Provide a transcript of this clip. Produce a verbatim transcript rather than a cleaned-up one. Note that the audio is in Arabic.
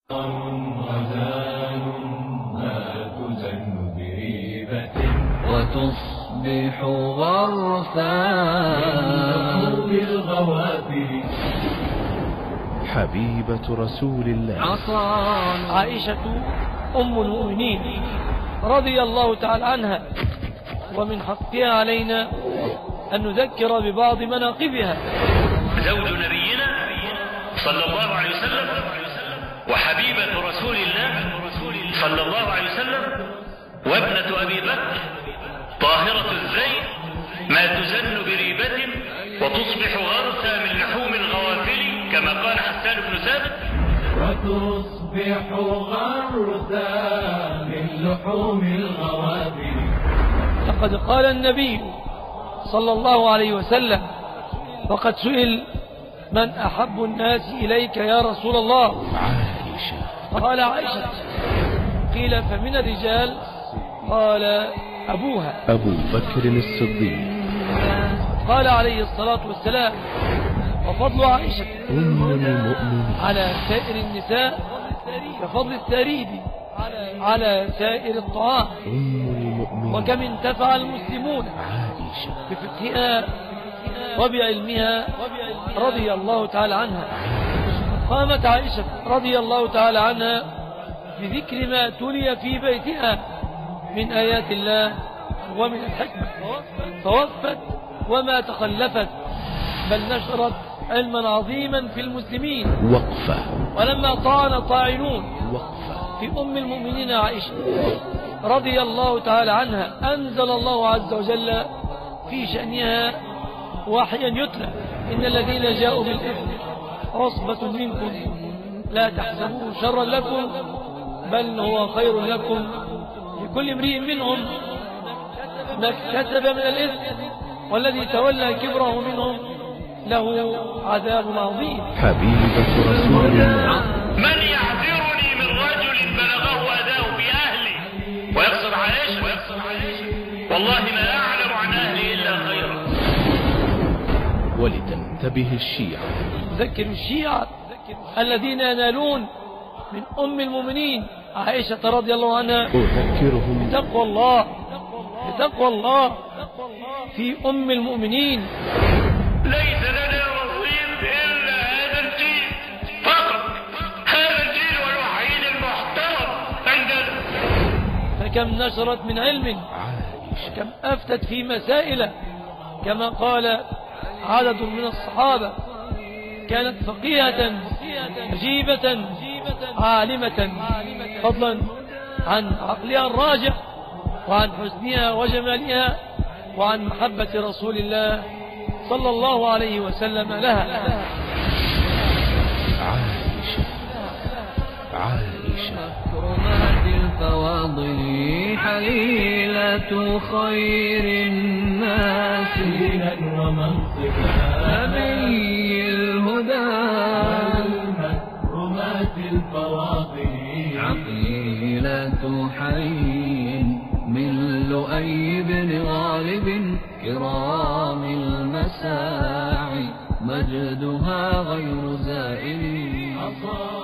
غزال ما تزن بريبة وتصبح غرثا بالغوافل. حبيبة رسول الله عائشة أم المؤمنين رضي الله تعالى عنها، ومن حقها علينا أن نذكر ببعض مناقبها. زوج نبينا صلى الله عليه وسلم وحبيبة رسول الله صلى الله عليه وسلم وابنة أبي بكر طاهرة الزين ما تزن بريبة وتصبح غرثا من لحوم الغوافل كما قال حسان بن ثابت. وتصبح غرثا من لحوم الغوافل. لقد قال النبي صلى الله عليه وسلم وقد سئل: من أحب الناس إليك يا رسول الله؟ عائشة. قال: عائشة. قيل: فمن الرجال؟ قال: أبوها أبو بكر الصديق. قال عليه الصلاة والسلام: وفضل عائشة أم المؤمنين على سائر النساء كفضل الثريد على سائر الطعام. أم المؤمنين. وكم انتفع المسلمون عائشة بفقهها وبعلمها رضي الله تعالى عنها. قامت عائشة رضي الله تعالى عنها بذكر ما تلي في بيتها من آيات الله ومن الحكمة، فوقفت وما تخلفت، بل نشرت علما عظيما في المسلمين. وقفة. ولما طعن طاعنون وقفة في أم المؤمنين عائشة رضي الله تعالى عنها، أنزل الله عز وجل في شأنها وحيا يتلى: إن الذين جاءوا بالإثم عصبة منكم لا تحسبوه شرا لكم بل هو خير لكم، لكل امرئ منهم ما اكتسب من الإثم والذي تولى كبره منهم له عذاب عظيم. حبيبة رسول الله. من يعذرني من رجل بلغه أذاه في أهلي ويقصد عائشة؟ والله ما أعلم عن أهلي إلا خيرا. ولتنتبه الشيعة. ذكر الشيعة الذين ينالون من أم المؤمنين عائشة رضي الله عنها أذكرهم بتقوى الله بتقوى الله في أم المؤمنين. ليس لنا نصيب إلا هذا الجيل فقط، هذا الجيل والوحيد المحترم عندنا. فكم نشرت من علم، كم أفتت في مسائل، كما قال عدد من الصحابة: كانت فقيهة عجيبة عالمة، فضلا عن عقلها الراجح وعن حسنها وجمالها وعن محبة رسول الله صلى الله عليه وسلم لها. عائشة. عائشة. كرمات الفواضل حليلة خير الناس دينا ومنصبا نبي الهدى. كرمات الفواضل عقيلة حي من لؤي بن غالب كرام المساعي مجدها غير زائل.